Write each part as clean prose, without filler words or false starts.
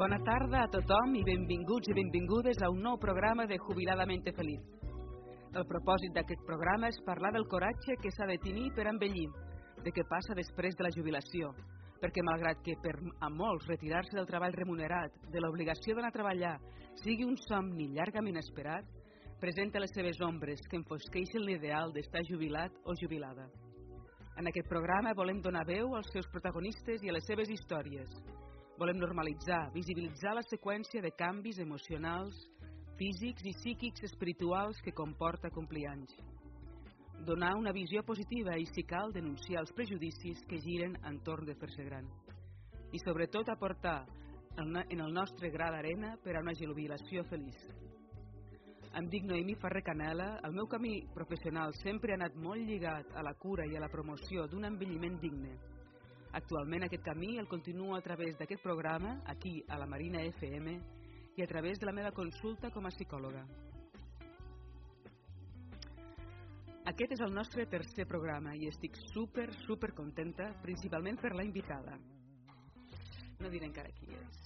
Bona tarda a tothom i benvinguts i benvingudes a un nou programa de Jubiladamente Feliz. El propòsit d'aquest programa és parlar del coratge que s'ha de tenir per envellir, de què passa després de la jubilació, perquè malgrat que per a molts retirar-se del treball remunerat, de l'obligació d'anar a treballar, sigui un somni llargament esperat, presenta les seves ombres que enfosqueixen l'ideal d'estar jubilat o jubilada. En aquest programa volem donar veu als seus protagonistes i a les seves històries. Volem normalitzar, visibilitzar la seqüència de canvis emocionals, físics i psíquics espirituals que comporta complir anys. Donar una visió positiva i, si cal, denunciar els prejudicis que giren entorn de fer-se gran. I sobretot aportar en el nostre gra d'arena per a una jubilació feliç. Em dic Noemí Ferrer Canela. El meu camí professional sempre ha anat molt lligat a la cura i a la promoció d'un envelliment digne. Actualment aquest camí el continuo a través d'aquest programa, aquí a la Marina FM, i a través de la meva consulta com a psicòloga. Aquest és el nostre tercer programa i estic super contenta, principalment per la invitada. No diré encara qui és.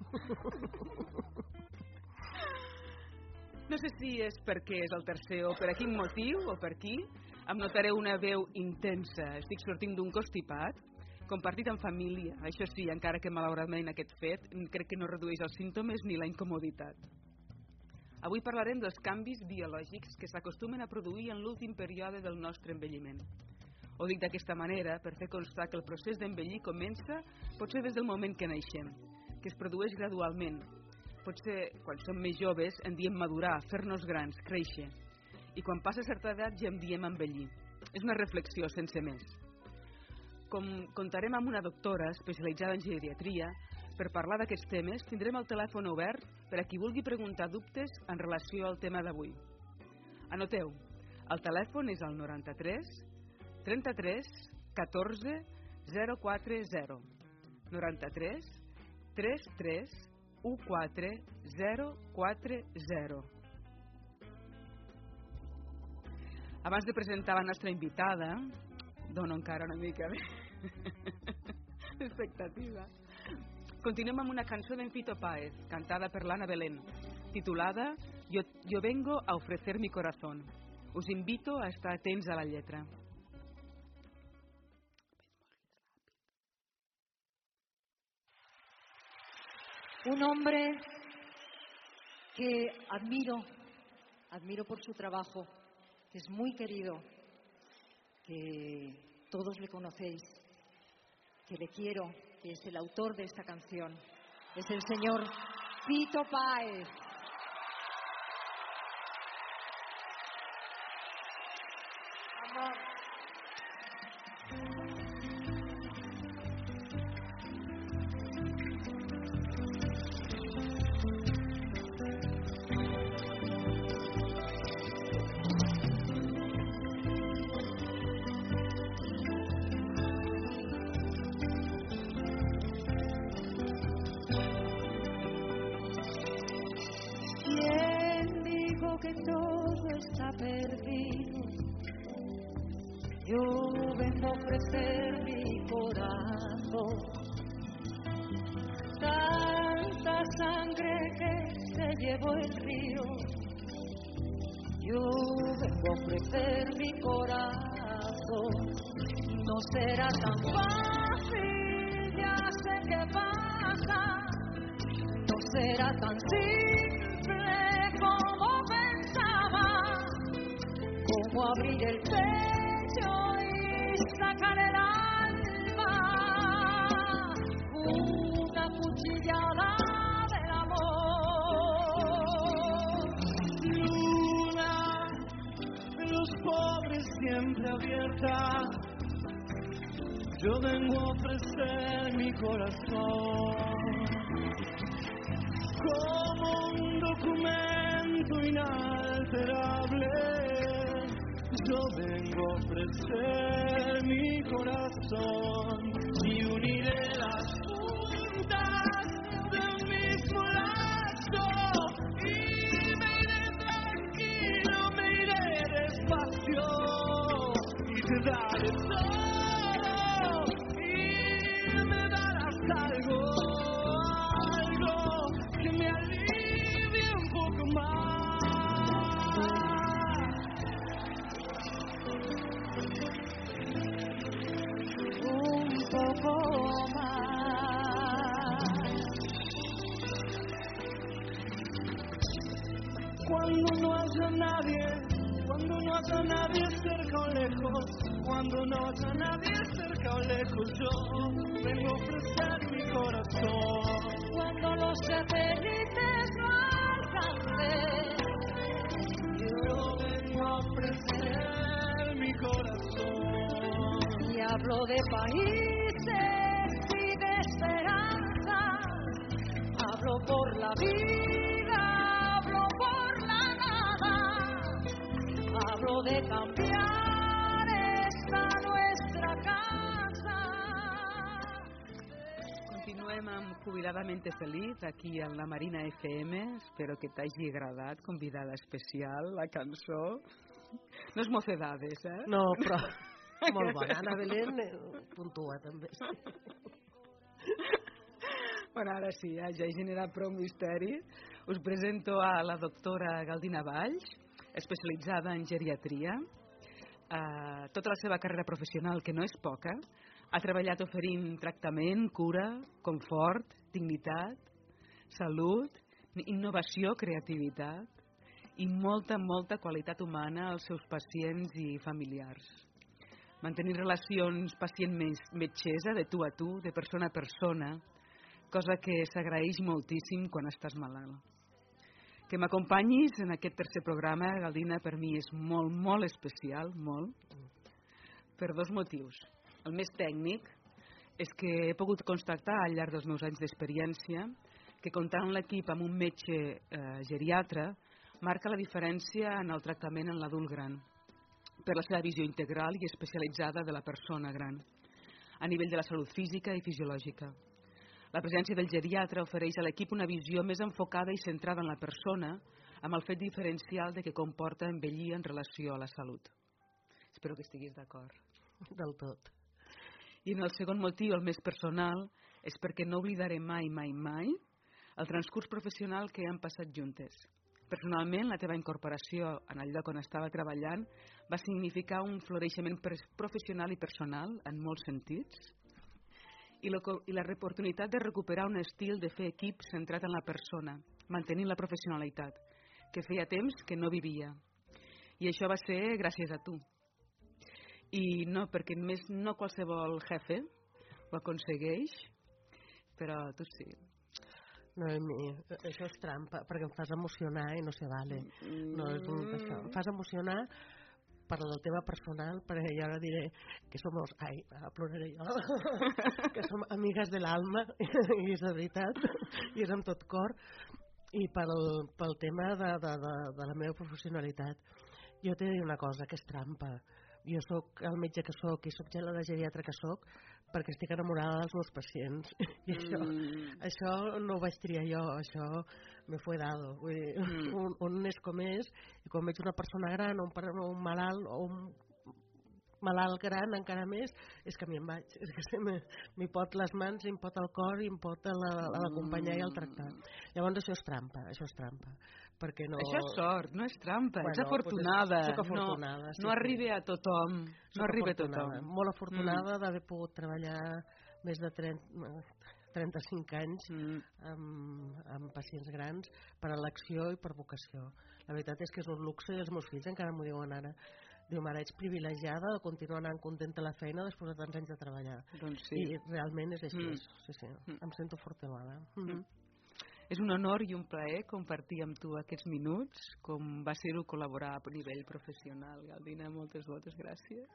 No sé si és perquè és el tercer o per a quin motiu o per qui. Em notareu una veu intensa. Estic sortint d'un constipat, compartit en família. Això sí, encara que malauradament aquest fet crec que no redueix els símptomes ni la incomoditat. Avui parlarem dels canvis biològics que s'acostumen a produir en l'últim període del nostre envelliment. Ho dic d'aquesta manera per fer constar que el procés d'envellir comença potser des del moment que naixem, que es produeix gradualment. Potser, quan som més joves, en diem madurar, fer-nos grans, créixer. I quan passa certa edat ja en diem envellir. És una reflexió sense més. Comptarem amb una doctora especialitzada en geriatria. Per parlar d'aquests temes, tindrem el telèfon obert per a qui vulgui preguntar dubtes en relació al tema d'avui. Anoteu, el telèfon és el 93 33 14 040. 93 33 14040. Abans de presentar la nostra invitada, dono encara una mica d'expectativa. Continuem amb una cançó d'en Fito Páez, cantada per l'Ana Belén, titulada Yo vengo a ofrecer mi corazón. Us invito a estar atents a la lletra. Un hombre que admiro por su trabajo, que es muy querido, que todos le conocéis, que le quiero, que es el autor de esta canción, es el señor Fito Páez. Que todo está perdido. Yo vengo a ofrecer mi corazón. Tanta sangre que se llevó el río. Yo vengo a ofrecer mi corazón. No será tan fácil, ya sé qué pasa. No será tan simple como pensaba, como abrir el pecho y sacar el alma, una cuchillada del amor. Luna de los pobres siempre abierta, yo vengo a ofrecer mi corazón. Como un documento inalterable, yo vengo a ofrecer mi corazón y uniré las puntas del mismo lazo y me iré tranquilo, me iré despacio y te daré todo y me darás algo vivo más. Cuando no haya nadie cerca o lejos, cuando no haya nadie cerca o lejos, yo vengo a ofrecer mi corazón. Cuando los satélites no alcancen, Yo vengo a ofrecer mi corazón. y hablo de países y de esperanza, hablo por la vida, hablo por la nada, hablo de cambiar esta nuestra casa. Continuem amb Jubiladamente Feliz, aquí a la Marina FM. Espero que t'hagi agradat, convidada especial, la cançó. No és mocedades, eh? No, però molt bona. Anna Belén puntua, també. Bueno, ara sí, ja he generat prou misteri. Us presento a la doctora Galdina Valls, especialitzada en geriatria. Tota la seva carrera professional, que no és poca, ha treballat oferint tractament, cura, confort, dignitat, salut, innovació, creativitat i molta, molta qualitat humana als seus pacients i familiars. Mantenir relacions pacient-metgessa de tu a tu, de persona a persona, cosa que s'agraeix moltíssim quan estàs malalt. Que m'acompanyis en aquest tercer programa, Galdina, per mi és molt, molt especial, molt, per dos motius. El més tècnic és que he pogut constatar al llarg dels meus anys d'experiència que comptant l'equip amb un metge geriatre marca la diferència en el tractament en l'adult gran, per la seva visió integral i especialitzada de la persona gran, a nivell de la salut física i fisiològica. La presència del geriatre ofereix a l'equip una visió més enfocada i centrada en la persona, amb el fet diferencial de que comporta envellir en relació a la salut. Espero que estiguis d'acord. Del tot. I en el segon motiu, el més personal, és perquè no oblidaré mai, mai, mai el transcurs professional que hem passat juntes. Personalment, la teva incorporació en el lloc on estava treballant va significar un floreixement professional i personal en molts sentits, i la oportunitat de recuperar un estil de fer equip centrat en la persona, mantenint la professionalitat, que feia temps que no vivia. I això va ser gràcies a tu. I no, perquè només no qualsevol jefe ho aconsegueix, però tu sí. Noemi, això és trampa, perquè em fas emocionar i no se vale. No és això. Em fas emocionar per la teva personal, perquè jo ara diré que som ploraré jo, que som amigues de l'alma, i és de veritat, i és amb tot cor, i pel tema de la meva professionalitat. Jo t'he de dir una cosa, que és trampa. Jo sóc el metge que sóc i sóc la geriatra que sóc perquè estic enamorada dels meus pacients. I això no ho vaig triar jo, això me fue dado. Vull dir, un és com és, i quan veig una persona gran o un malalt o un malalt gran encara més, és que m'hi vaig, és que m'hi pot les mans, m'hi pot el cor i em pot l'acompanyar i el tractar. Llavors això és trampa, perquè no... Això és sort, no és trampa, ets afortunada. Soc afortunada. No arriba a tothom, no arriba a tothom. Molt afortunada d'haver pogut treballar més de 35 anys amb pacients grans per elecció i per vocació. La veritat és que és un luxe i els meus fills encara m'ho diuen ara. Diu, mare, ets privilegiada de continuar anant contenta a la feina després de tants anys de treballar. Doncs sí. I realment és així. Sí. Em sento afortunada. És un honor i un plaer compartir amb tu aquests minuts, com va ser-ho col·laborar a nivell professional. Galdina, moltes gràcies.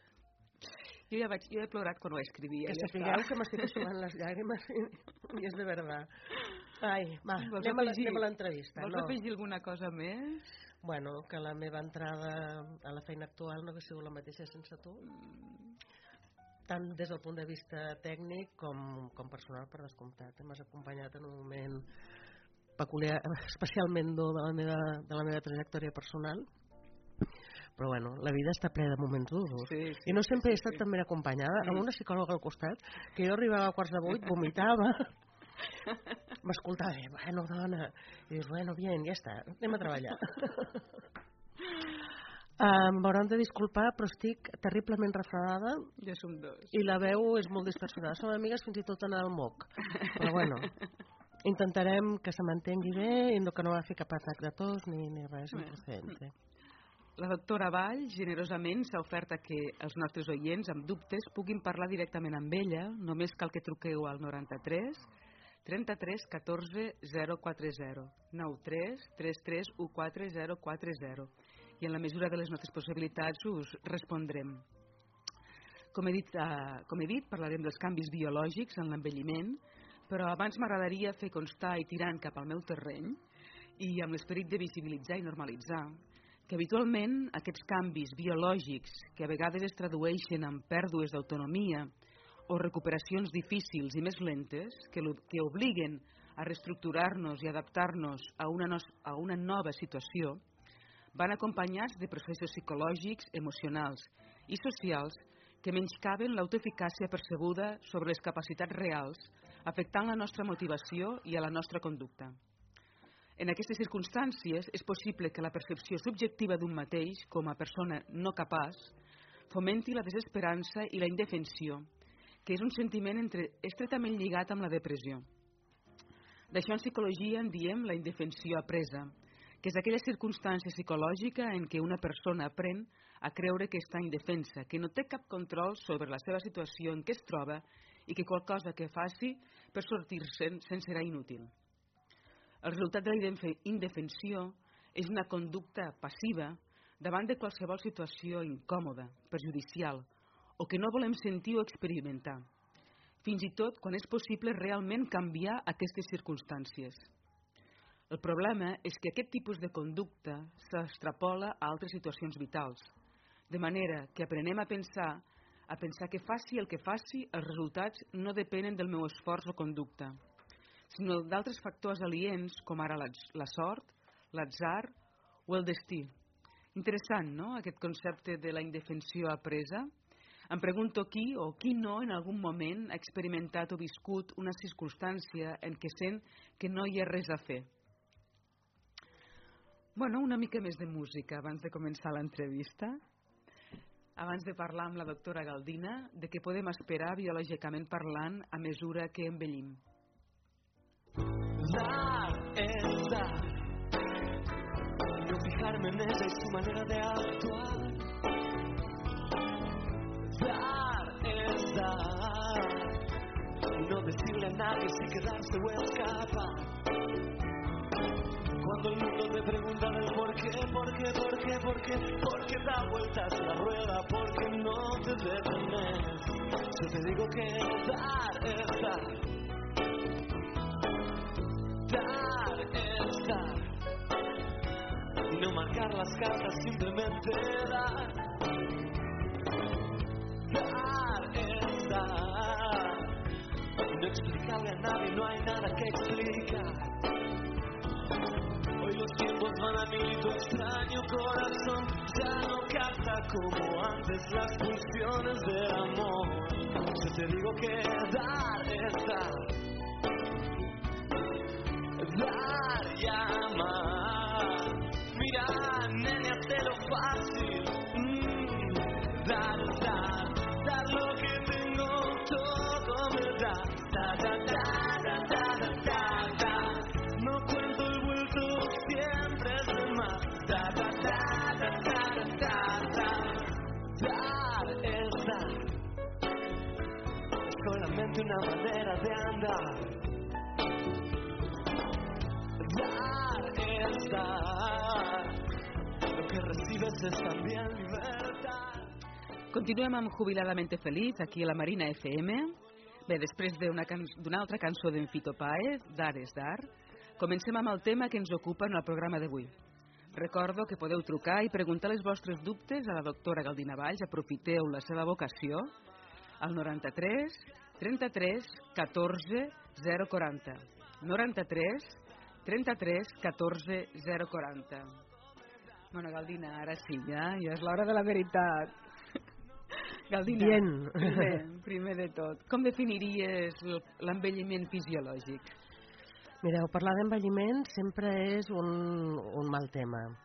Jo he plorat quan ho escrivia. Que sapigueu que m'estic eixugant les llàgrimes i és de veritat. Ai, va, anem a l'entrevista. Vols afegir alguna cosa més? Bueno, que la meva entrada a la feina actual no hauria sigut la mateixa sense tu. Tant des del punt de vista tècnic com personal, per descomptat. M'has acompanyat en un moment peculiar, especialment dur de la meva trajectòria personal. Però bueno, la vida està plena de moments durs. Sí, I no sempre he estat tan ben acompanyada, amb una psicòloga al costat, que jo arribava a 7:45, vomitava, m'escoltava, bueno, dona, i dius, bueno, bien, ja està, anem a treballar. M'hauran de disculpar, però estic terriblement refredada. Ja som dos. I la veu és molt distorsionada. Som amigues fins i tot en el moc. Però bueno, intentarem que se mantengui bé i que no agafi cap atac de tos ni res improcedent. La doctora Vall generosament s'ha ofert a que els nostres oients amb dubtes puguin parlar directament amb ella. Només cal que truqueu al 93 33 14 040 93 33 14 040 i en la mesura de les nostres possibilitats us respondrem. Com he dit, parlarem dels canvis biològics en l'envelliment, però abans m'agradaria fer constar i tirant cap al meu terreny i amb l'esperit de visibilitzar i normalitzar que habitualment aquests canvis biològics que a vegades es tradueixen en pèrdues d'autonomia o recuperacions difícils i més lentes que obliguen a reestructurar-nos i adaptar-nos a una nova situació van acompanyats de processos psicològics, emocionals i socials que menyscaven l'autoeficàcia percebuda sobre les capacitats reals, afectant la nostra motivació i a la nostra conducta. En aquestes circumstàncies és possible que la percepció subjectiva d'un mateix com a persona no capaç fomenti la desesperança i la indefensió, que és un sentiment estretament lligat amb la depressió. D'això en psicologia en diem la indefensió apresa, que és aquella circumstància psicològica en què una persona aprèn a creure que està indefensa, que no té cap control sobre la seva situació en què es troba i que qualsevol cosa que faci per sortir-se'n serà inútil. El resultat de la indefensió és una conducta passiva davant de qualsevol situació incòmoda, perjudicial o que no volem sentir o experimentar, fins i tot quan és possible realment canviar aquestes circumstàncies. El problema és que aquest tipus de conducta s'extrapola a altres situacions vitals, de manera que aprenem a pensar que faci el que faci, els resultats no depenen del meu esforç o conducta, sinó d'altres factors aliens com ara la sort, l'atzar o el destí. Interessant, no?, aquest concepte de la indefensió apresa. Em pregunto qui o qui no en algun moment ha experimentat o viscut una circumstància en què sent que no hi ha res a fer. Bueno, una mica més de música abans de començar l'entrevista. Abans de parlar amb la doctora Galdina de què podem esperar biològicament parlant a mesura que envellim. Dar es dar, no fijarme en ella y su manera de actuar. Dar es dar, no decirle a nadie si quedarse o escapar. Cuando el mundo te pregunta del por qué da vueltas la rueda, porque no te detenes. Yo te digo que dar es dar, dar es dar, y no marcar las cartas, simplemente dar. Dar es dar, no explicarle a nadie, no hay nada que explicar. Hoy los tiempos van a mil y tu extraño corazón ya no capta como antes las pulsiones del amor. Yo te digo que dar es dar, dar y amar. Mira, nene, hazlo fácil. Dar es dar, dar lo que tengo, todo me da. Da, da, da, da, da, da, da, da. No cuento el vuelto, siempre es de más. Da, da, da, da, da, da, da. Dar es dar, es solamente una manera de andar. Dar es dar, lo que recibes es también libertad. Continuem amb Jubiladamente Feliz, aquí a la Marina FM. Bé, després d'una altra cançó d'en Fito Páez, Dar és Dar, comencem amb el tema que ens ocupa en el programa d'avui. Recordo que podeu trucar i preguntar les vostres dubtes a la doctora Galdina Valls, aprofiteu la seva vocació, al 93 33 14 040. 93 33 14 040. Bueno, Galdina, ara sí, ja és l'hora de la veritat. Galdina, primer de tot, com definiries l'envelliment fisiològic? Mireu, parlar d'envelliment sempre és un mal tema,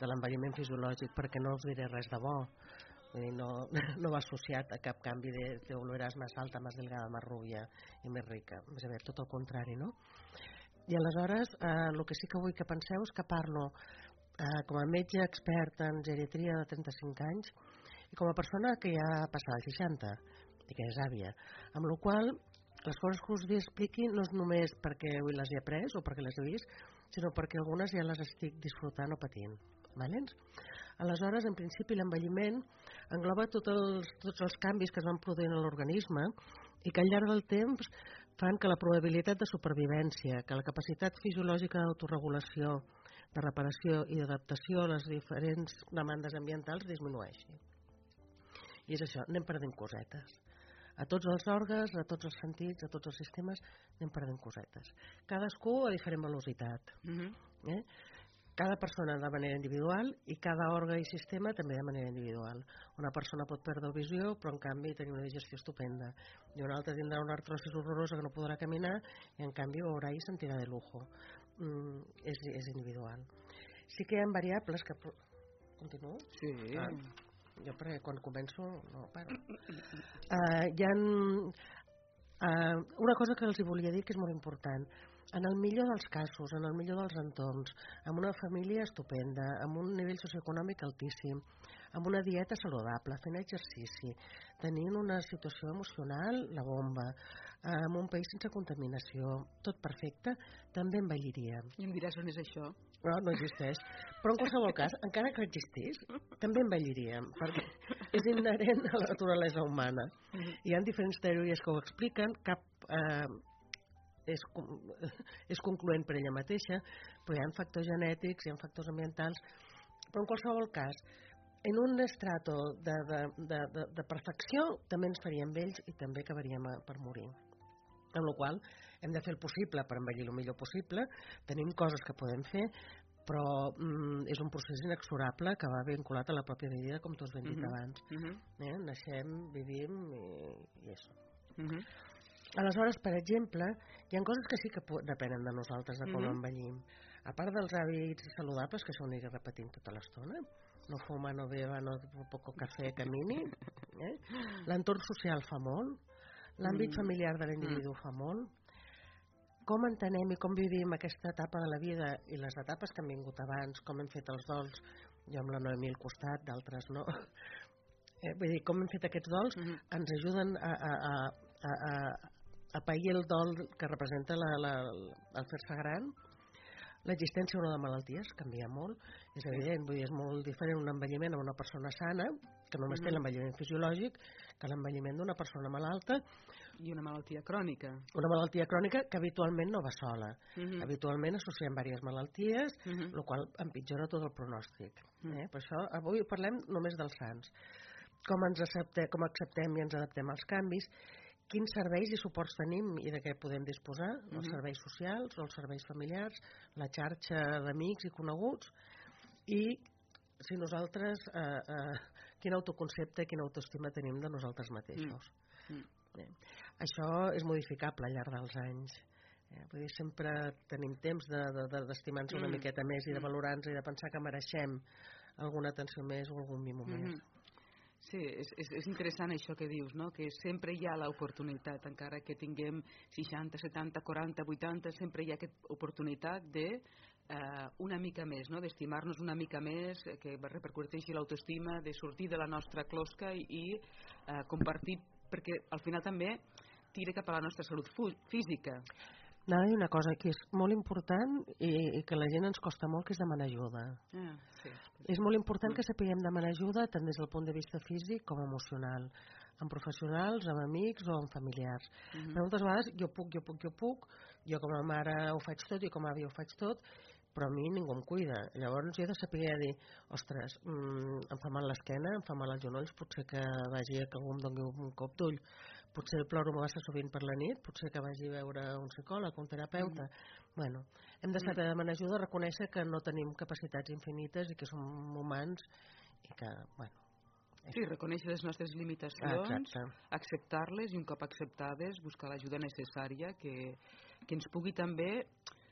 de l'envelliment fisiològic, perquè no us diré res de bo. Vull dir, no va associat a cap canvi de te volveràs més alta, més delgada, més rubia i més rica. Més aviat, tot el contrari, no? I aleshores, el que sí que vull que penseu és que parlo com a metge expert en geriatria de 35 anys i com a persona que ja ha passat als 60 i que és àvia, amb la qual les coses que us expliqui no és només perquè avui les he après o perquè les he vist, sinó perquè algunes ja les estic disfrutant o patint. Valents? Aleshores, en principi, l'envelliment engloba tots els canvis que es van produint a l'organisme i que al llarg del temps fan que la probabilitat de supervivència, que la capacitat fisiològica d'autoregulació, de reparació i d'adaptació a les diferents demandes ambientals disminueixi. I és això, anem perdent cosetes. A tots els òrgans, a tots els sentits, a tots els sistemes, anem perdent cosetes. Cadascú a diferent velocitat. Cada persona de manera individual i cada òrgan i sistema també de manera individual. Una persona pot perdre visió, però en canvi tenir una digestió estupenda. I una altra tindrà una artrosis horrorosa que no podrà caminar i en canvi veurà i sentirà de lujo. És individual. Sí que hi ha variables que... Continuo? Sí. Jo perquè quan començo no paro. Hi ha una cosa que els volia dir que és molt important. En el millor dels casos, en el millor dels entorns, amb una família estupenda, amb un nivell socioeconòmic altíssim, amb una dieta saludable, fent exercici, tenint una situació emocional, la bomba, en un país sense contaminació, tot perfecte, també envelliria. I em diràs on és això? No existeix. Però en qualsevol cas, encara que existís, també envelliríem, perquè és inherent a la naturalesa humana. Hi ha diferents teories que ho expliquen, cap és concloent per ella mateixa, però hi ha factors genètics, hi ha factors ambientals, però en qualsevol cas, en un estrato de perfecció també ens faríem vells i també acabaríem per morir. Amb la qual cosa hem de fer el possible per envellir el millor possible, tenim coses que podem fer, però és un procés inexorable que va vinculat a la pròpia vida, com tu has ben dit abans. Naixem, vivim i això. Aleshores, per exemple, hi ha coses que sí que depenen de nosaltres, de com envellim. A part dels hàbits saludables, que això ho aniré repetint tota l'estona, no fuma, no beva, no poco cafè, camini. L'entorn social fa molt, l'àmbit familiar de l'individu fa molt. Com entenem i com vivim aquesta etapa de la vida i les etapes que han vingut abans, com hem fet els dols, jo amb la Noemí al costat, d'altres no. Vull dir, com hem fet aquests dols, ens ajuden a pair el dol que representa el fer-se gran. L'existència o no de malalties canvia molt, és evident, vull dir, és molt diferent un envelliment amb una persona sana, que només té l'envelliment fisiològic, que l'envelliment d'una persona malalta. I una malaltia crònica. Una malaltia crònica que habitualment no va sola. Habitualment associem diverses malalties, el qual empitjora tot el pronòstic. Per això avui parlem només dels sants. Com acceptem i ens adaptem als canvis, quins serveis i suports tenim i de què podem disposar, els serveis socials, els serveis familiars, la xarxa d'amics i coneguts, i si nosaltres, quin autoconcepte, quina autoestima tenim de nosaltres mateixos. Això és modificable al llarg dels anys. Vull dir, sempre tenim temps d'estimar-nos una miqueta més i de valorar-nos i de pensar que mereixem alguna atenció més o algun mimo més. Sí, és interessant això que dius, no? Que sempre hi ha l'oportunitat, encara que tinguem 60, 70, 40, 80, sempre hi ha aquesta oportunitat de una mica més, no? D'estimar-nos una mica més, que repercuteixi l'autoestima, de sortir de la nostra closca i compartir, perquè al final també tira cap a la nostra salut física. Anava a dir una cosa que és molt important i que a la gent ens costa molt, que és demanar ajuda. És molt important que sapiguem demanar ajuda tant des del punt de vista físic com emocional, amb professionals, amb amics o amb familiars. Però moltes vegades jo puc, jo com a mare ho faig tot, jo com a àvia ho faig tot, però a mi ningú em cuida. Llavors jo he de saber dir, ostres, em fa mal l'esquena, em fa mal els genolls, potser que vagi que algú em doni un cop d'ull, potser ploro massa sovint per la nit, potser que vagi a veure un psicòleg, un terapeuta. Bueno, hem de saber demanar ajuda, reconèixer que no tenim capacitats infinites i que som humans i que, bueno... Sí, reconèixer les nostres limitacions, acceptar-les i un cop acceptades buscar l'ajuda necessària que ens pugui també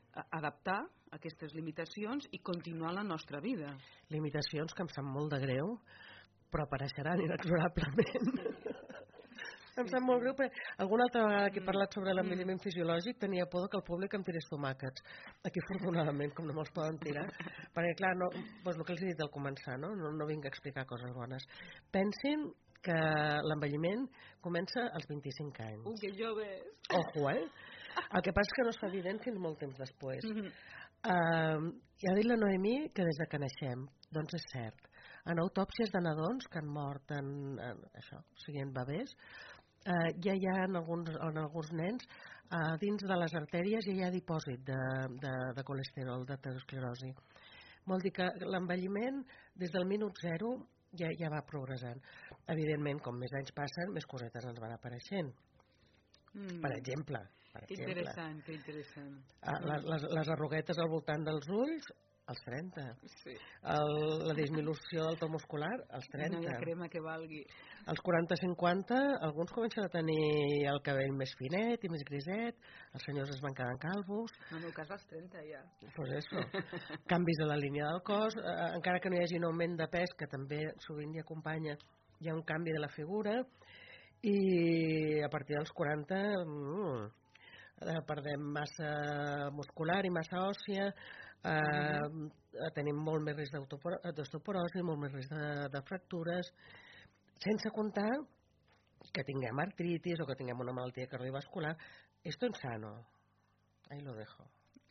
adaptar aquestes limitacions i continuar la nostra vida. Limitacions que em sap molt de greu, però apareixeran inexorablement. Em sap molt greu, perquè alguna altra vegada que he parlat sobre l'envelliment fisiològic tenia por que el públic em tirés tomàquets. Aquí, afortunadament, com no me'ls poden tirar, perquè, clar, no, doncs el que els he dit al començar, no vinc a explicar coses bones. Pensin que l'envelliment comença als 25 anys. Que joves! Ojo, El que passa és que no es fa evident fins molt temps després. Ja ha dit la Noemí que des de que naixem, doncs és cert. En autòpsies de nadons que han mort en bebès, ja hi ha en alguns nens dins de les artèries ja hi ha dipòsit de colesterol, d'aterosclerosi. Vol dir que l'envelliment des del minut zero ja va progressant. Evidentment, com més anys passen, més cosetes ens van apareixent. Per exemple. Que interessant, que interessant. Les arruguetes al voltant dels ulls, als 30. Sí. La disminució del to muscular, als 30. No hi ha crema que valgui. Als 40-50, alguns comencen a tenir el cabell més finet i més griset, els senyors es van quedant calvos. En el meu cas, als 30 ja. Pues eso. Canvis de la línia del cos, encara que no hi hagi un augment de pes, que també sovint hi acompanya, hi ha un canvi de la figura, i a partir dels 40 perdem massa muscular i massa òssia, tenim molt més risc d'osteoporosi, molt més risc de fractures, sense comptar que tinguem artritis o que tinguem una malaltia cardiovascular. Esto en sano. Ahí lo dejo.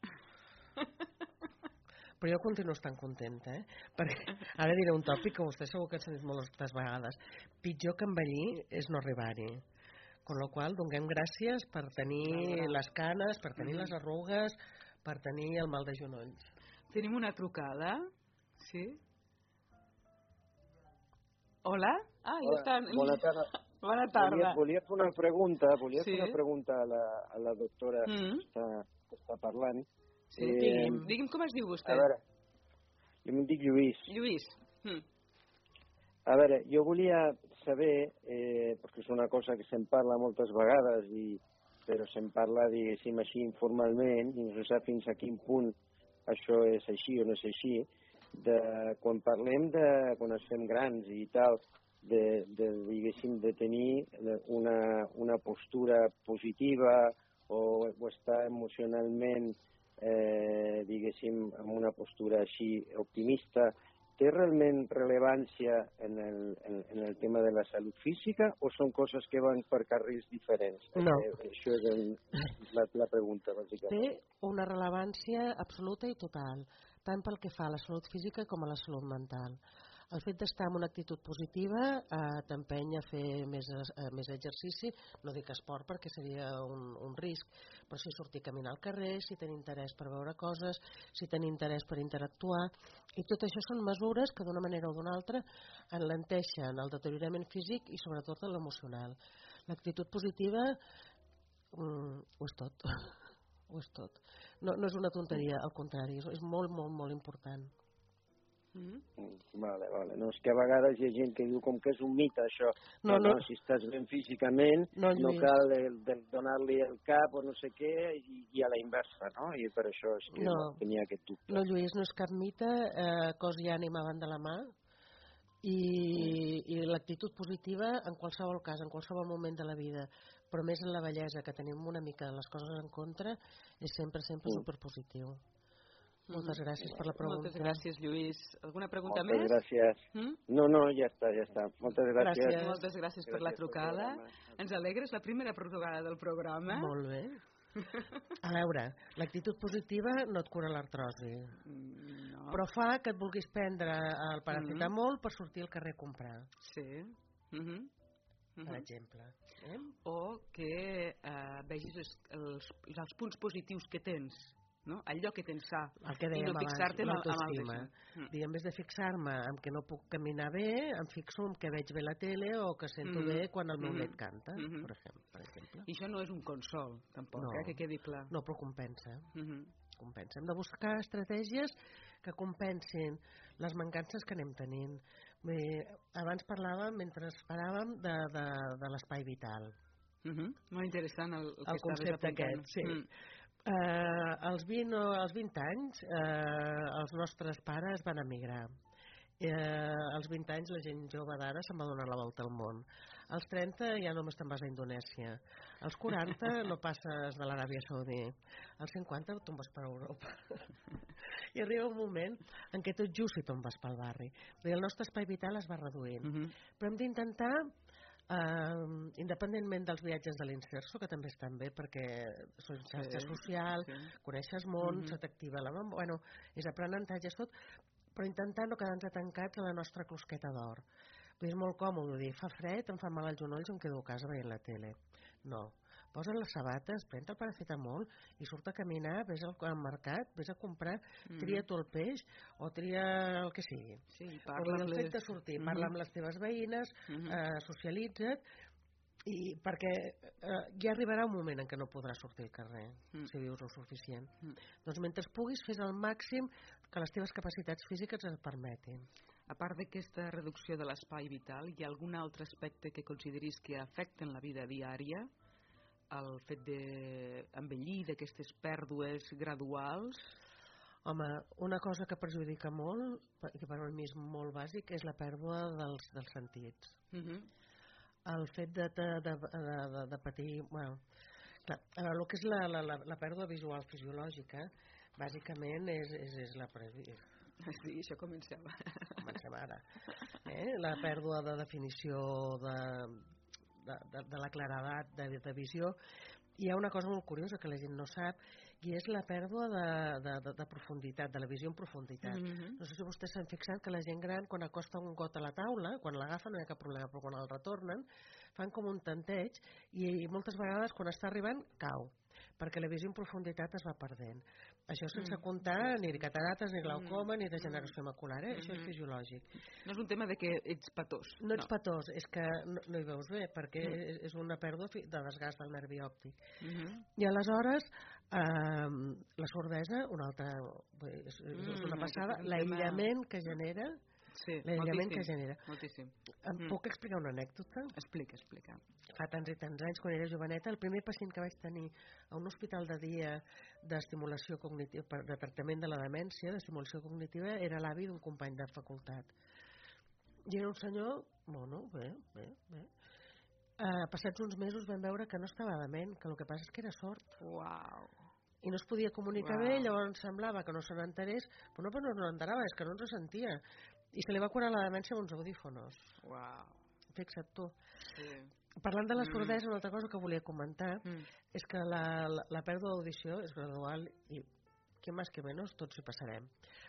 Però jo continuo estant contenta, perquè ara diré un tòpic que vostè segur que han sentit moltes vegades. Pitjor que envellir és no arribar-hi. Con lo qual, donem gràcies per tenir les canes, per tenir les arrugues, per tenir el mal de genolls. Tenim una trucada? Sí? Hola? Ja estan. Bona tarda. Bona tarda. Volia fer una pregunta, a la doctora que està parlant. Sí, digui'm com es diu vostè. A veure, jo em dic Lluís. Lluís. A veure, jo volia saber, perquè és una cosa que se'n parla moltes vegades, però se'n parla, diguéssim, així informalment, i no se sap fins a quin punt això és així o no és així, quan parlem quan es fem grans i tal, diguéssim, de tenir una postura positiva o estar emocionalment, diguéssim, amb una postura així optimista, té realment rellevància en el tema de la salut física o són coses que van per carrils diferents? No. Això és la pregunta, bàsicament. Té una rellevància absoluta i total, tant pel que fa a la salut física com a la salut mental. El fet d'estar en una actitud positiva t'empeny a fer més exercici, no dic esport perquè seria un risc, però si sortir a caminar al carrer, si tenir interès per veure coses, si tenir interès per interactuar, i tot això són mesures que d'una manera o d'una altra enlenteixen el deteriorament físic i sobretot l'emocional. L'actitud positiva ho és tot. Ho és tot. No és una tonteria, al contrari, és molt, molt, molt important. Vale. No, és que a vegades hi ha gent que diu com que és un mite això, no, si estàs ben físicament no cal donar-li el cap o no sé què, i a la inversa, no? I per això és que tenia aquest dubte. No, Lluís, no és cap mite, cos i ànima van de la mà, i l'actitud positiva en qualsevol cas, en qualsevol moment de la vida, però més en la vellesa, que tenim una mica les coses en contra, és sempre superpositiu. Moltes gràcies per la pregunta. Moltes gràcies, Lluís. Alguna pregunta més? Moltes gràcies. No, ja està. Moltes gràcies. Moltes gràcies per la trucada. Ens alegres, la primera trucada del programa. Molt bé. A veure, l'actitud positiva no et cura l'artrosi, però fa que et vulguis prendre el paracetamol per sortir al carrer a comprar. Sí. Per exemple. O que vegis els punts positius que tens. No? Allò que tens sa, i no fixar-te en l'autoestima. En vez de fixar-me en que no puc caminar bé, em fixo en que veig bé la tele o que sento bé quan el meu net canta, per exemple. I això no és un consol, tampoc, que quedi clar. No, però compensa. Compensa. Hem de buscar estratègies que compensin les mancances que anem tenint. Abans parlàvem, mentre paràvem, de l'espai vital. Molt interessant el que concepte aquest, sí. Als 20 anys els nostres pares van emigrar. Als 20 anys la gent jove d'ara se'n va donar la volta al món. Als 30 ja només te'n vas a Indonèsia. Als 40 no passes de l'Aràbia Saudí. Als 50 te'n vas per Europa. I arriba un moment en què tot just si te'n vas pel barri. El nostre espai vital es va reduint. Però hem d'intentar, independentment dels viatges de l'Inserso, que també estan bé perquè són xarxa social, coneixes món, se t'activa la memòria, bueno, és aprenentatge, tot, però intentar no quedar-nos tancats a la nostra closqueta d'or. És molt còmode dir, fa fred, em fa mal als genolls, em quedo a casa veient la tele. No, posa les sabates, pren el paracetamol i surt a caminar, vés al mercat, vés a comprar, tria tu el peix o tria el que sigui. Parla el fet de sortir, parla amb les teves veïnes, socialitza't, i perquè ja arribarà un moment en què no podràs sortir al carrer si vius el suficient. Doncs mentre puguis fes el màxim que les teves capacitats físiques et permetin. A part d'aquesta reducció de l'espai vital, hi ha algun altre aspecte que consideris que afecten la vida diària? El fet d'envellir, d'aquestes pèrdues graduals? Home, una cosa que perjudica molt, que per mi és molt bàsic, és la pèrdua dels sentits. El fet de patir, bueno, clar, el que és la pèrdua visual fisiològica bàsicament és la sí, això comencem ara, la pèrdua de definició de la claredat de visió. Hi ha una cosa molt curiosa que la gent no sap, i és la pèrdua de profunditat, de la visió en profunditat. No sé si vostès s'han fixat que la gent gran, quan acosta un got a la taula, quan l'agafen no hi ha cap problema, però quan el retornen fan com un tanteig, i moltes vegades quan està arribant cau, perquè la visió en profunditat es va perdent. Això sense comptar ni catarates, ni glaucoma, ni degeneració macular, això és fisiològic. No és un tema de que ets patós. No ets patós, és que no hi veus bé, perquè és una pèrdua de desgast del nervi òptic. I aleshores la sordesa, una altra, és una passada, l'aïllament que genera. Sí, l'aïllament que genera. Moltíssim. Em puc explicar una anècdota? Explica. Fa tants i tants anys, quan era joveneta, el primer pacient que vaig tenir a un hospital de dia d'estimulació cognitiva, de tractament de la demència, d'estimulació cognitiva, era l'avi d'un company de facultat. I era un senyor, bueno, bé. Passats uns mesos vam veure que no estava dement, que el que passa és que era sord. Uau. I no es podia comunicar bé, llavors semblava que no se n'enterés, però no n'enterava, és que no ens sentia. I se li va curar la demència amb uns audífonos. Uau. Fixa't tu. Sí. Parlant de la sordesa, una altra cosa que volia comentar és que la pèrdua d'audició és gradual i que més que menys tots hi passarem.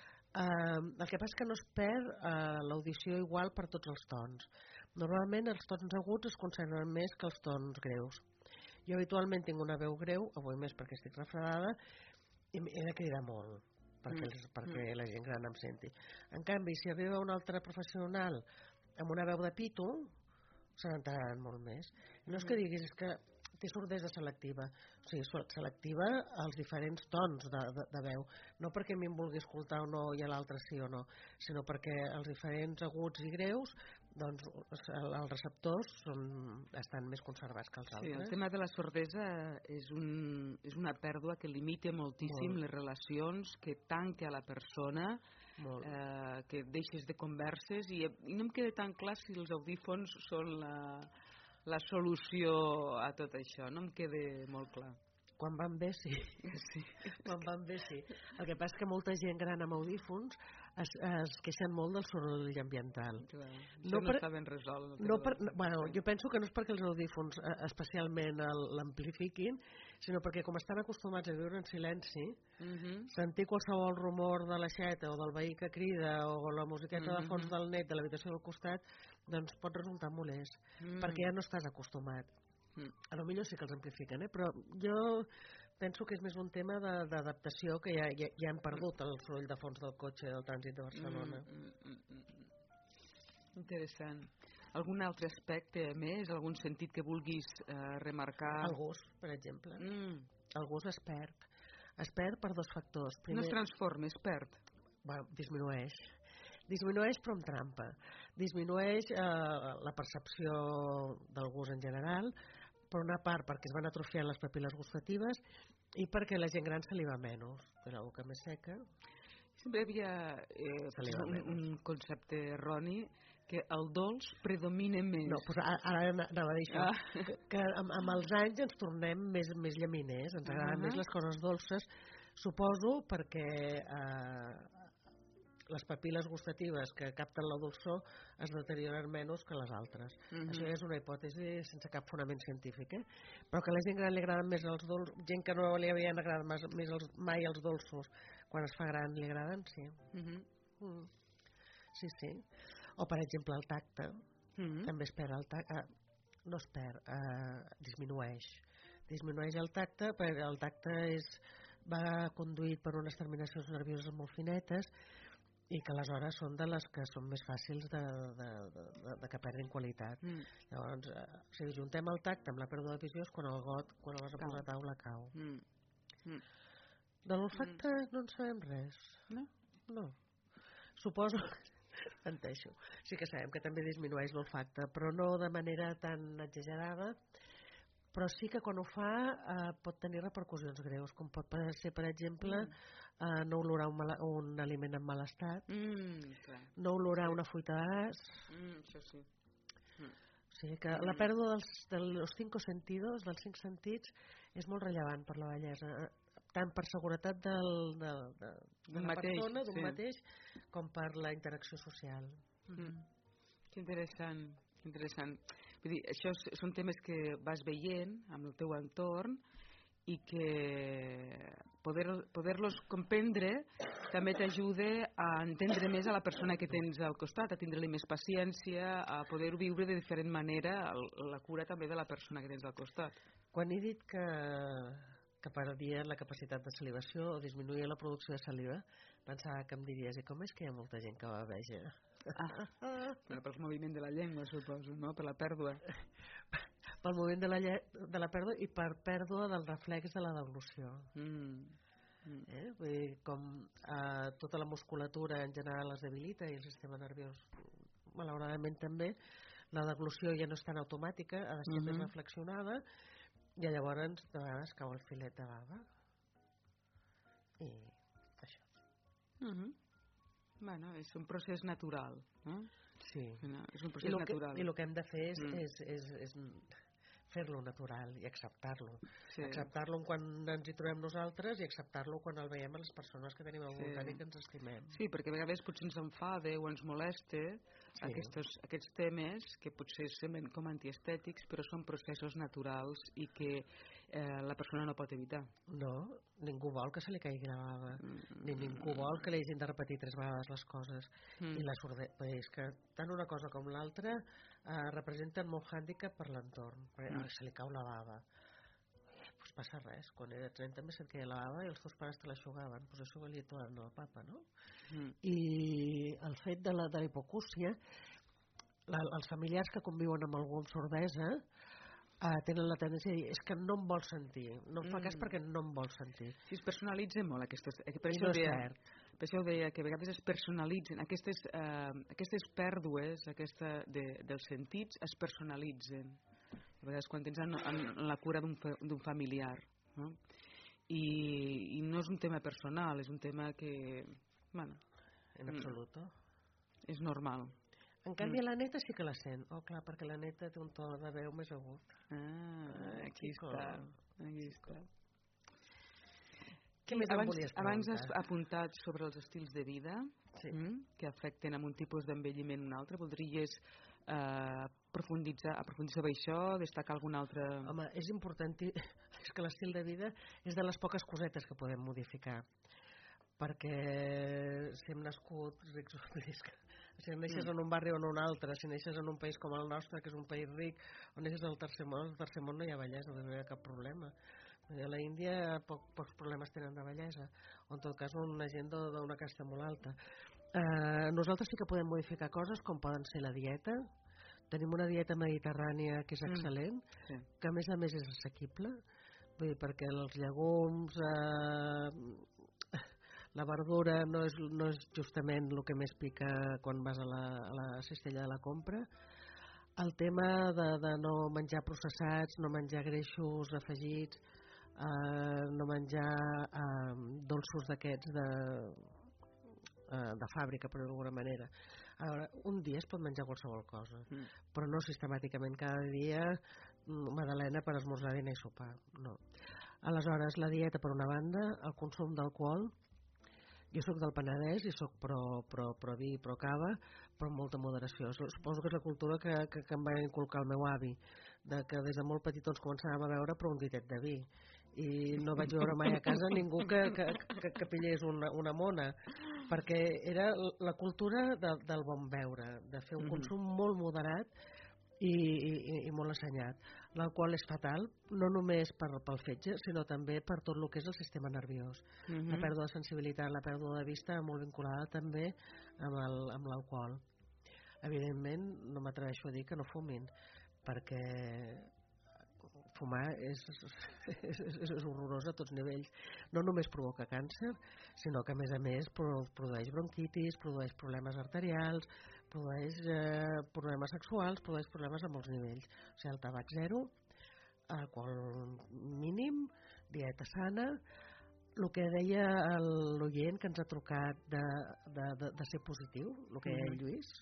El que passa és que no es perd l'audició igual per tots els tons. Normalment els tons aguts es conserven més que els tons greus. Jo habitualment tinc una veu greu, avui més perquè estic refredada, i he de cridar molt perquè la gent gran em senti. En canvi, si arriba un altre professional amb una veu de pito, se n'enteraran molt més. No és que diguis, és que té sordesa selectiva. O sigui, selectiva als diferents tons de veu. No perquè a mi em vulgui escoltar o no i a l'altre sí o no, sinó perquè els diferents aguts i greus, doncs els receptors estan més conservats que els altres. Sí, el tema de la sordesa és una pèrdua que limita moltíssim les relacions, que tanca la persona, que deixes de converses, i no em queda tan clar si els audífons són la solució a tot això, no em queda molt clar. Quan van bé, sí. Quan van bé, sí. El que passa és que molta gent gran amb audífons es queixen molt del soroll ambiental. Clar, això no està ben resolt. Jo penso que no és perquè els audífons especialment l'amplifiquin, sinó perquè com estan acostumats a viure en silenci, sentir qualsevol rumor de l'aixeta o del veí que crida o la musiqueta de fons del net de l'habitació del costat, doncs pot resultar molest, perquè ja no estàs acostumat. A lo millor sí que els amplifiquen, però jo penso que és més un tema d'adaptació, que ja hem perdut el soroll de fons del cotxe del trànsit de Barcelona. Interessant. Algun altre aspecte més, algun sentit que vulguis remarcar? El gust, per exemple. El gust es perd. Es perd per dos factors. No es transforma, es perd. Disminueix. Disminueix però amb trampa. Disminueix la percepció del gust en general, per una part perquè es van atrofiant les papil·les gustatives i perquè a la gent gran se li va menys, per la boca més seca. Sempre hi havia un concepte erroni que el dolç predomina més. No, doncs ara anava a dir això, que amb els anys ens tornem més llaminers, ens agraden més les coses dolces, suposo perquè les papil·les gustatives que capten la dolçor es deterioren menys que les altres. Això ja és una hipòtesi sense cap fonament científic, però que a la gent gran li agraden més els dolços, gent que no li havien agradat mai els dolços, quan es fa gran li agraden, sí. Sí. O per exemple el tacte, també es perd el tacte, no es perd, disminueix el tacte, perquè el tacte va conduït per unes terminacions nervioses molt finetes i que aleshores són de les que són més fàcils de que perdin qualitat. Llavors, si juntem el tacte amb la pèrdua de visió és quan el got, quan el vas a posar a taula, cau. De l'olfacte no en sabem res. No. Suposo, menteixo, sí que sabem que també disminueix l'olfacte, però no de manera tan exagerada, però sí que quan ho fa pot tenir repercussions greus, com pot ser, per exemple, no olorar un aliment en mal estat, no olorar una fuita de gas. Això sí. O sigui que la pèrdua dels 5 sentidos, dels 5 sentits, és molt rellevant per la vellesa, tant per seguretat de la persona, d'un mateix, com per la interacció social. Que interessant. Vull dir, això són temes que vas veient amb el teu entorn i que poder-los comprendre també t'ajuda a entendre més a la persona que tens al costat, a tindre-li més paciència, a poder viure de diferent manera la cura també de la persona que tens al costat. Quan he dit que perdia la capacitat de salivació o disminuïa la producció de saliva, pensava que em diries, i com és que hi ha molta gent que baveja? Pel moviment de la llengua, suposo, no? Per la pèrdua. Pel moviment de la pèrdua i per pèrdua del reflex de la deglució. Vull dir, com tota la musculatura en general es debilita i el sistema nerviós malauradament també, la deglució ja no és tan automàtica, ha de ser més reflexionada i llavors de vegades cau el filet de bava i això. Bueno, és un procés natural, no? Sí. És un procés natural. I el que hem de fer és fer-lo natural i acceptar-lo. Acceptar-lo quan ens hi trobem nosaltres i acceptar-lo quan el veiem a les persones que tenim al voltant i que ens estimem. Sí, perquè a vegades potser ens enfada o ens molesta aquests temes que potser semblen com antiestètics, però són processos naturals i que la persona no pot evitar. No, ningú vol que se li caigui la bava, ni ningú vol que li hagin de repetir 3 vegades les coses. I la sordesa, és que tant una cosa com l'altra representen molt hàndicap per l'entorn, perquè se li cau la bava. Doncs passa res, quan era 30 també se't queia la bava i els teus pares te l'aixugaven, doncs això-li tot al papa, no? I el fet de la hipocúsia, els familiars que conviuen amb algun sordesa tenen la tendència a dir, és que no em vol sentir, no em fa cas perquè no em vol sentir. Sí, es personalitza molt aquestes... Per això ho deia, que a vegades es personalitzen, aquestes pèrdues dels sentits es personalitzen. A vegades quan tens en la cura d'un familiar, no? I no és un tema personal, és un tema que, bueno... En absolut. És normal. En canvi la neta sí que la sent. Oh, clar, perquè la neta té un to de veu més agut. Aquí està. Què més em volies preguntar? Abans has apuntat sobre els estils de vida que afecten amb un tipus d'envelliment o un altre. Voldries aprofunditzar sobre això, destacar algun altre... Home, és important, és que l'estil de vida és de les poques cosetes que podem modificar, perquè si hem nascut rics o pobres, si neixes en un barri o en un altre, si neixes en un país com el nostre, que és un país ric, o neixes al tercer món no hi ha bellesa, no hi ha cap problema. A la Índia pocs problemes tenen de bellesa, o en tot cas una gent d'una casta molt alta. Nosaltres sí que podem modificar coses com poden ser la dieta. Tenim una dieta mediterrània que és excel·lent, que a més és assequible, vull dir, perquè els llegums, la verdura no és justament el que més pica quan vas a la cistella de la compra. El tema de no menjar processats, no menjar greixos afegits, no menjar dolços d'aquests de fàbrica, per d'alguna manera. Ara, un dia es pot menjar qualsevol cosa, però no sistemàticament cada dia magdalena per esmorzar, dinar i sopar, no. Aleshores, la dieta per una banda, el consum d'alcohol. Jo soc del Penedès i soc pro vi, pro cava, però amb molta moderació. Suposo que és la cultura que em va inculcar el meu avi, de que des de molt petitons començàvem a beure però un ditet de vi, i no vaig veure mai a casa ningú que pillés una mona, perquè era la cultura del bon beure, de fer un consum molt moderat i molt assenyat. L'alcohol és fatal, no només pel fetge, sinó també per tot el que és el sistema nerviós. La pèrdua de sensibilitat, la pèrdua de vista, molt vinculada també amb l'alcohol. Evidentment, no m'atreveixo a dir que no fumin, perquè fumar és horrorós a tots nivells. No només provoca càncer, sinó que a més produeix bronquitis, produeix problemes arterials, produeix problemes sexuals, produeix problemes a molts nivells. O sigui, el tabac zero, alcohol mínim, dieta sana. El que deia l'oient que ens ha trucat de ser positiu, el que deia Lluís,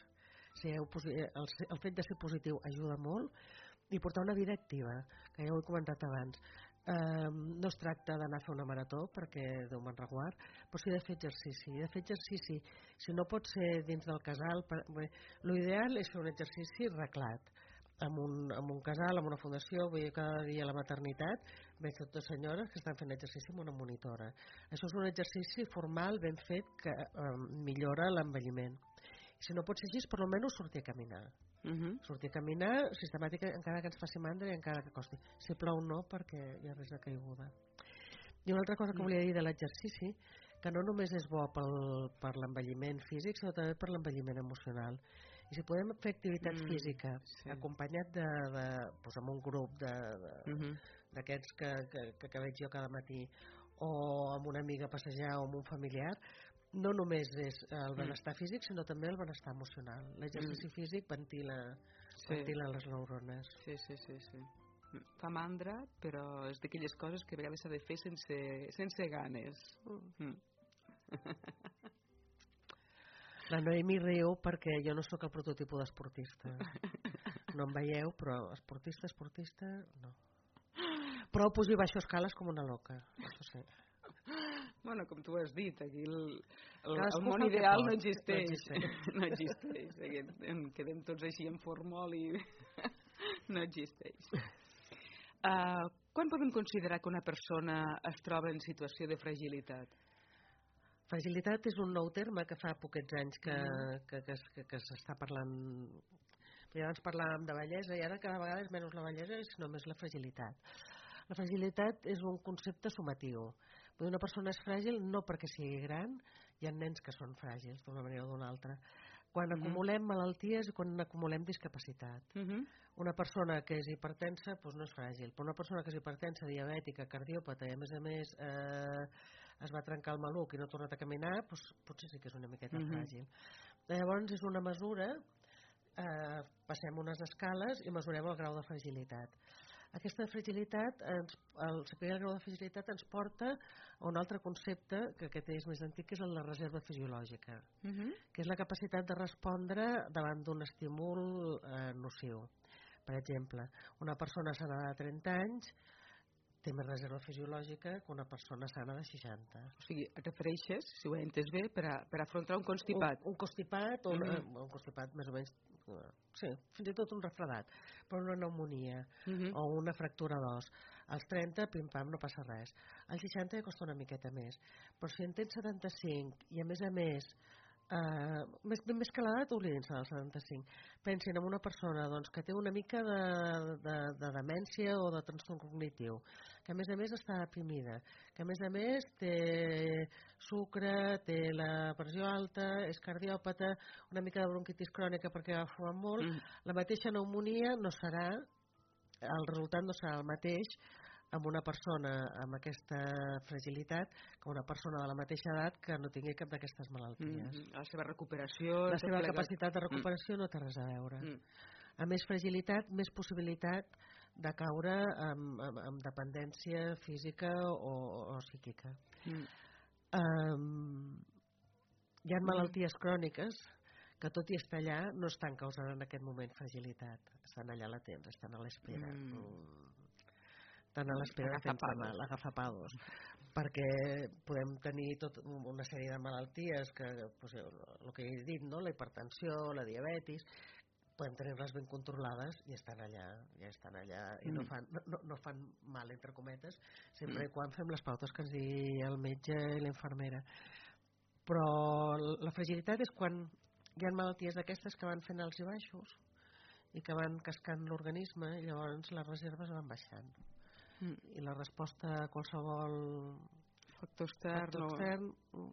el fet de ser positiu ajuda molt, i portar una vida activa, que ja ho he comentat abans. No es tracta d'anar a fer una marató, perquè Déu me'n reguard, però sí de fer exercici. Si no pot ser dins del casal, l'ideal és fer un exercici reglat, amb un casal, amb una fundació. Vull dir, cada dia a la maternitat veig totes senyores que estan fent exercici amb una monitora. Això és un exercici formal ben fet que millora l'envelliment. Si no pot ser així, per almenys sortir a caminar. Sortir a caminar sistemàticament, encara que ens faci mandra i encara que costi. Si plou no, perquè hi ha risc de caiguda. I una altra cosa que volia dir de l'exercici, que no només és bo per l'envelliment físic, sinó també per l'envelliment emocional. I si podem fer activitat física acompanyat amb un grup d'aquests que veig jo cada matí, o amb una amiga a passejar o amb un familiar, no només és el benestar físic, sinó també el benestar emocional. L'exercici físic ventila les neurones. Sí. Fa mandra, però és d'aquelles coses que a vegades s'ha de fer sense ganes. La Noemi riu perquè jo no sóc el prototipus d'esportista. No em veieu, però esportista, no. Però pujo i baixo escales com una loca, això sí. Bueno, com tu has dit, aquí el món ideal no existeix. No existeix. Quedem tots així en formol i no existeix. Quan podem considerar que una persona es troba en situació de fragilitat? Fragilitat és un nou terme que fa poquets anys que s'està parlant. Abans parlàvem de bellesa i ara cada vegada és menys la bellesa, sinó més la fragilitat. La fragilitat és un concepte sumatiu. Una persona és fràgil no perquè sigui gran, hi ha nens que són fràgils d'una manera o d'una altra. Quan acumulem malalties i quan acumulem discapacitat. Una persona que és hipertensa no és fràgil, però una persona que és hipertensa, diabètica, cardiòpata i a més es va trencar el maluc i no ha tornat a caminar, potser sí que és una miqueta fràgil. Llavors és una mesura, passem unes escales i mesurem el grau de fragilitat. Aquesta fragilitat, el saber el grau de fragilitat ens porta a un altre concepte, que aquest és més antic, que és la reserva fisiològica, que és la capacitat de respondre davant d'un estímul nociu. Per exemple, una persona sana de 30 anys té més reserva fisiològica que una persona sana de 60. O sigui, et refereixes, si ho he entès bé, per afrontar un constipat? Un constipat, un constipat més o menys, sí, fins i tot un refredat, però una pneumonia o una fractura d'os. Als 30, pim-pam, no passa res. Als 60 ja costa una miqueta més. Però si en tens 75 i a més, més que l'edat, oblidin-se del 75. Pensin en una persona que té una mica de demència o de trastorn cognitiu, que a més està deprimida, que a més té sucre, té la pressió alta, és cardiòpata, una mica de bronquitis crònica perquè ha fumat molt, la mateixa pneumonia no serà, el resultat no serà el mateix amb una persona amb aquesta fragilitat que una persona de la mateixa edat que no tingui cap d'aquestes malalties. La seva recuperació... La seva capacitat de recuperació no té res a veure. A més fragilitat, més possibilitat de caure amb dependència física o psíquica. Hi ha malalties cròniques que tot i estar allà no estan causant en aquest moment fragilitat. Estan allà latents, estan a l'espera. Estan a l'espera de fer mal, agafapados. Perquè podem tenir una sèrie de malalties que, el que he dit, no? La hipertensió, la diabetis, podem tenir-les ben controlades i estan allà i no fan mal, entre cometes, sempre quan fem les pautes que ens digui el metge i la infermera. Però la fragilitat és quan hi ha malalties d'aquestes que van fent alts i baixos i que van cascant l'organisme i llavors les reserves van baixant. I la resposta a qualsevol factor extern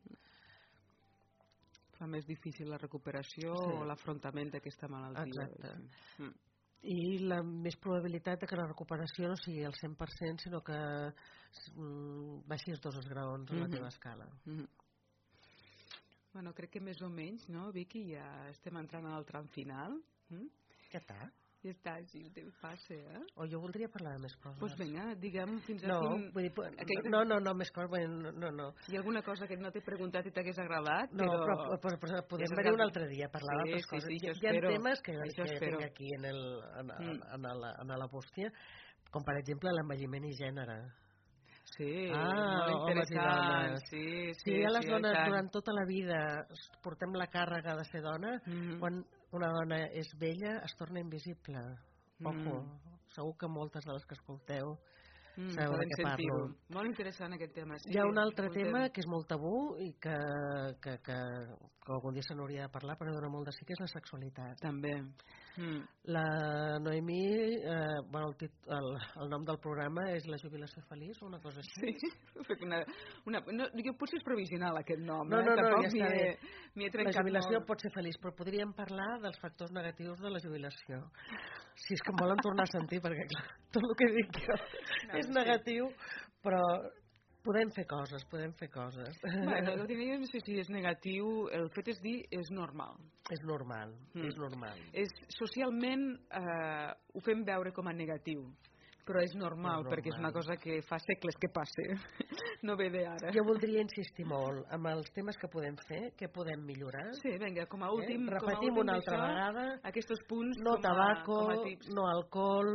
fa més difícil la recuperació o l'afrontament d'aquesta malaltia. Exacte. I la més probabilitat de que la recuperació no sigui al 100%, sinó que baixis 2 esgraons a la teva escala. Bueno, crec que més o menys, no, Vicky? Ja estem entrant al tram final. Ja està. Ja està, sí, el temps passa, O jo voldria parlar de més coses. Doncs vinga, diguem fins a quin... No, més coses, no. Hi ha alguna cosa que no t'he preguntat i t'hagués agradat? No, però podem venir un altre dia a parlar d'altres coses. Hi ha temes que tinc aquí en la bústia, com per exemple l'envelliment i gènere. Sí, molt interessant. Sí, a les dones durant tota la vida portem la càrrega de ser dona, quan una dona és vella es torna invisible. Ojo, segur que moltes de les que escolteu sabeu de què parlo. Molt interessant aquest tema. Hi ha un altre tema que és molt tabú i que algun dia se n'hauria de parlar, però dona molt de sí, que és la sexualitat. També. La Noemí, el nom del programa és La jubilació feliç o una cosa així? Sí, jo potser és provisional aquest nom. No, ja està bé. M'hi he trencat la jubilació molt. pot ser feliç, però podríem parlar dels factors negatius de la jubilació. Si és que em volen tornar a sentir, perquè clar, tot el que dic jo és negatiu, però podem fer coses. Bueno, no sé si és negatiu, el fet és dir és normal. És normal. Socialment ho fem veure com a negatiu, però és normal, perquè és una cosa que fa segles que passa, no ve d'ara. Jo voldria insistir molt amb els temes que podem fer, que podem millorar. Sí, vinga, com a últim... Repetim una altra vegada. Aquests punts no tabaco, no alcohol,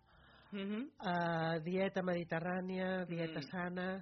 dieta mediterrània, dieta sana,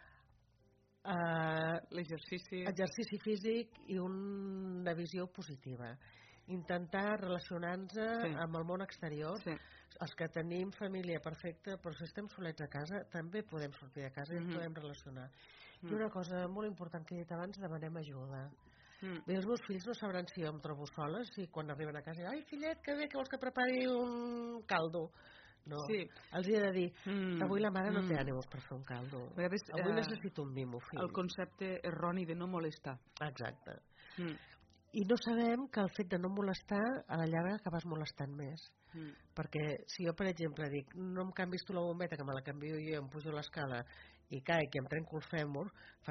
exercici físic i una visió positiva. Intentar relacionar-nos amb el món exterior. Els que tenim família perfecta, però si estem solets a casa també podem sortir de casa i ens podem relacionar. I una cosa molt important que he dit abans, demanem ajuda. Bé, els meus fills no sabran si jo em trobo sola, si quan arriben a casa ai fillet, que bé, que vols que prepari un caldo. No, els he de dir avui la mare no té ànims per fer un caldo, avui necessito un mimo, fill. El concepte erroni de no molestar. Exacte. I no sabem que el fet de no molestar a la llarga acabes molestant més, perquè si jo per exemple dic no em canvis tu la bombeta que me la canvio jo, em pujo l'escala i caic i em trenco el fèmur,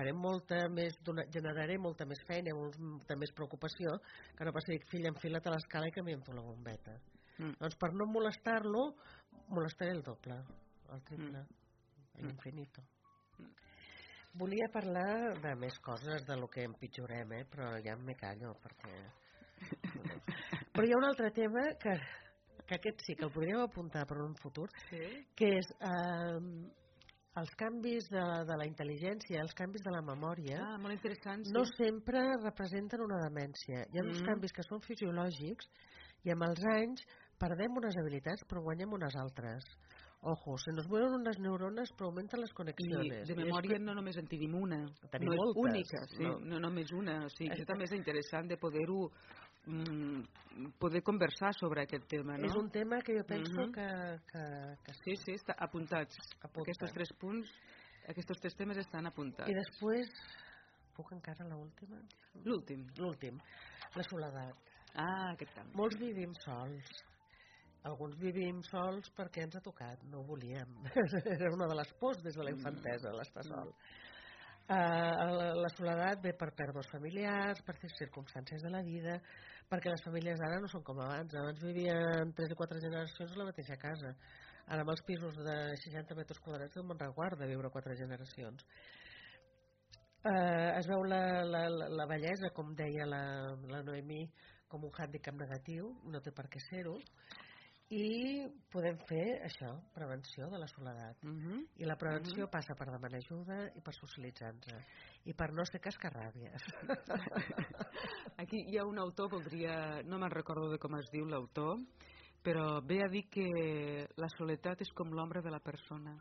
generaré molta més feina, molta més preocupació que no passi, fill, enfila't a l'escala i canviem tu la bombeta. Doncs per no molestar-lo molestaré el doble, el triple, l'infinito. Volia parlar de més coses de lo que empitjorem, però ja me callo perquè... Però hi ha un altre tema que aquest sí que el podríem apuntar per un futur, que és els canvis de la intel·ligència, els canvis de la memòria, molt interessant, no sempre representen una demència. Hi ha uns canvis que són fisiològics i amb els anys perdem unes habilitats però guanyem unes altres. Ojo, se nos mueren unas neuronas però augmenten les conexiones. I de memòria no només en tenim una, tenim no és moltes, única, no només una. O sigui, això també és interessant de poder-ho poder conversar sobre aquest tema, no? És un tema que jo penso que sí, està apuntats. Aquests 3 punts, aquests 3 temes estan apuntats. I després, puc encara l'última? L'últim, la soledat. Aquest també. Molts vivim sols. Alguns vivim sols perquè ens ha tocat, no ho volíem. Era una de les pors des de la infantesa, l'estar sol. La soledat ve per pèrdues familiars, per circumstàncies de la vida, perquè les famílies d'ara no són com abans. Abans vivien 3 o 4 generacions a la mateixa casa. Ara amb els pisos de 60 metres quadrats no me'n reguarda viure 4 generacions. Es veu la bellesa, com deia la Noemí, com un hàndicap negatiu, no té per què ser-ho, i podem fer això, prevenció de la soledat. I la prevenció passa per demanar ajuda i per socialitzar-nos i per no ser cascarràbies. Aquí hi ha un autor, no me'n recordo de com es diu l'autor, però ve a dir que la soledat és com l'ombra de la persona.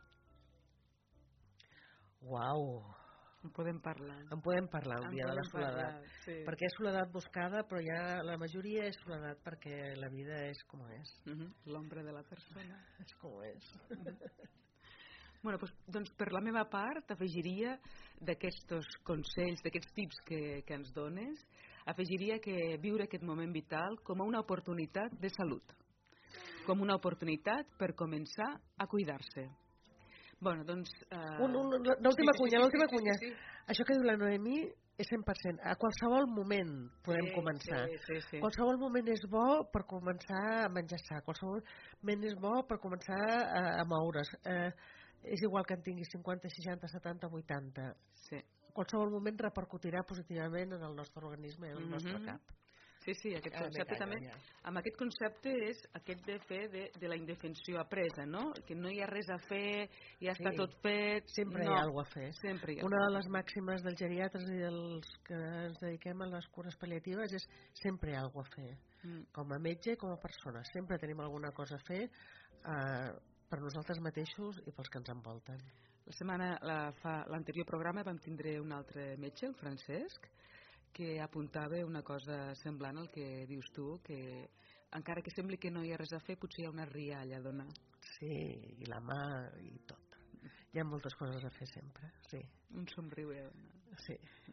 Uau! En podem parlar. En podem parlar un dia de la soledat. Sí. Perquè és soledat buscada, però ja la majoria és soledat perquè la vida és com és. L'ombra de la persona. És com és. Bueno, doncs per la meva part afegiria d'aquests consells, d'aquests tips que ens dones, afegiria que viure aquest moment vital com una oportunitat de salut, com una oportunitat per començar a cuidar-se. Bueno, doncs... L'última cunya. Sí. Això que diu la Noemí és 100%. A qualsevol moment podem començar. Sí. Qualsevol moment és bo per començar a menjar sa. Qualsevol moment és bo per començar a moure's. És igual que en tinguis 50, 60, 70, 80. Sí. Qualsevol moment repercutirà positivament en el nostre organisme i en el nostre cap. Sí, aquest concepte també. Amb aquest concepte és aquest de fer de la indefensió apresa, no? Que no hi ha res a fer, ja està tot fet. Sempre hi ha alguna cosa a fer. Sempre hi ha. Una de les màximes dels geriatres i dels que ens dediquem a les cures pal·liatives és sempre hi ha alguna cosa a fer. Com a metge i com a persona. Sempre tenim alguna cosa a fer per nosaltres mateixos i pels que ens envolten. L'anterior programa vam tindre un altre metge, el Francesc, que apuntava una cosa semblant al que dius tu, que encara que sembli que no hi ha res a fer, potser hi ha una rialla a donar. Sí, i la mà i tot. Hi ha moltes coses a fer sempre, sí. Un somriure. Sí.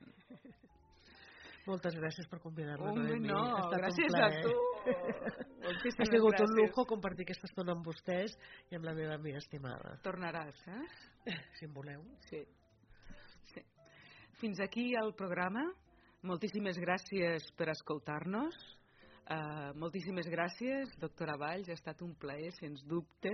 Moltes gràcies per convidar-me. No, gràcies a tu. Ha sigut un lujo compartir aquesta estona amb vostès i amb la meva amiga estimada. Tornaràs, Si en voleu. Sí. Fins aquí el programa. Moltíssimes gràcies per escoltar-nos. Moltíssimes gràcies, doctora Valls. Ha estat un plaer, sens dubte.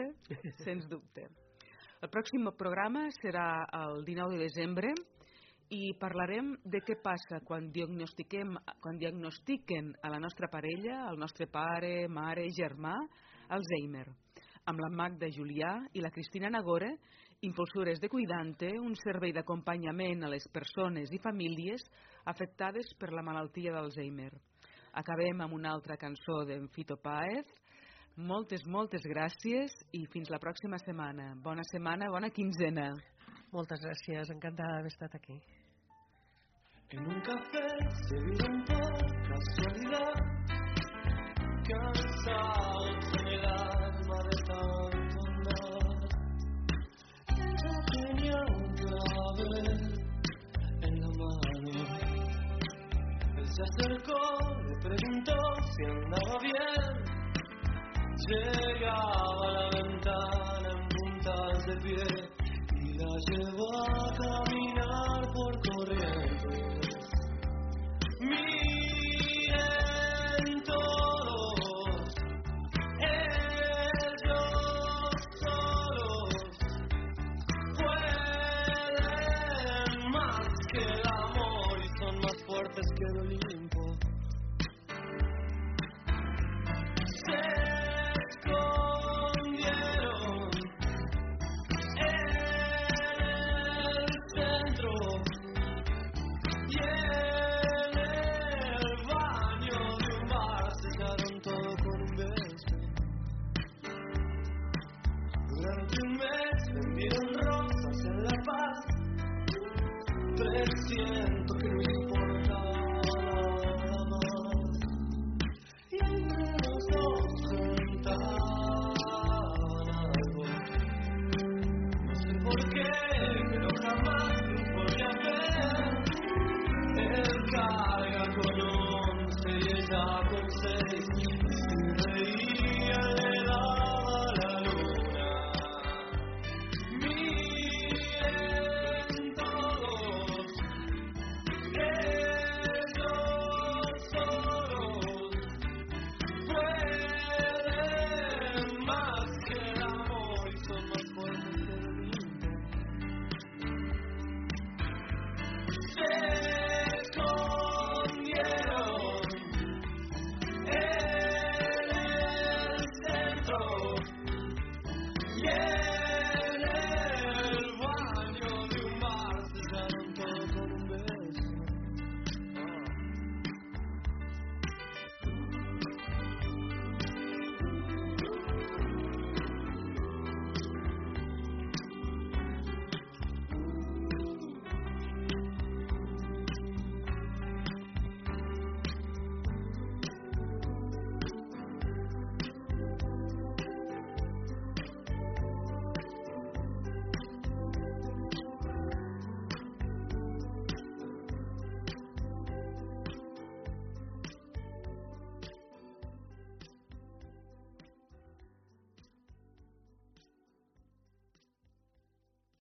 El pròxim programa serà el 19 de desembre i parlarem de què passa quan diagnostiquen a la nostra parella, al nostre pare, mare, germà, Alzheimer, amb la Magda Julià i la Cristina Nagore, impulsores de Cuidante, un servei d'acompanyament a les persones i famílies afectades per la malaltia d'Alzheimer. Acabem amb una altra cançó d'en Fito Páez. Moltes gràcies i fins la pròxima setmana. Bona setmana, bona quinzena. Moltes gràcies, encantada d'haver estat aquí. En un café se vieron por casualidad, cansados en el alma de tanto andar. Ella tenía un clavel en la mano. Él se acercó, le preguntó si andaba bien. Llegaba a la ventana en puntas de pie y la llevó a caminar por Corrientes. Miren todos, ellos solos pueden más que el amor y son más fuertes que el Olimpo. Siento que no importa.